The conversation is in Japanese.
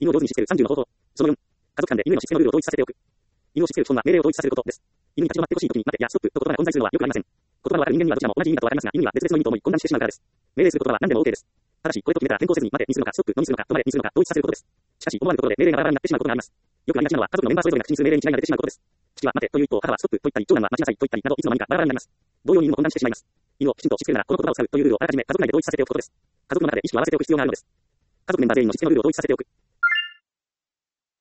犬を上手にしつける30の方法。その4、家族間で犬へのしつけのルールを統一させておく。犬をしつける基本は命令を統一させることです。犬に立ち止まってほしい時に待てやストップと言葉が混在するのは良くありません。言葉のわかる人間にはどちらも同じ意味だとわかりますが、犬には別々の意味と思い混乱してしまうからです。命令することは何でも OK です。ただし、これと決めたら変更せずに待てにするのかストップのにするのか止まれにするのか統一させることです。しかし、思わぬところで命令がバラバラになってしまうことがあります。よくありがちなのは、家族のメンバーそれぞれが口にする命令に違いが出てしまうことです。父は待てという一方、母はストップと言ったり、長男は待ちなさいと言ったりなど、いつの間にかバラバラになります。同様に犬も混乱してしまいます。犬をきちんとしつけるなら、この言葉を使うというルールをあらかじめ家族内で統一させておくことです。家族の中で意識を合わせておく必要があるのです。家族メンバー全員のしつけのルールを統一させておく。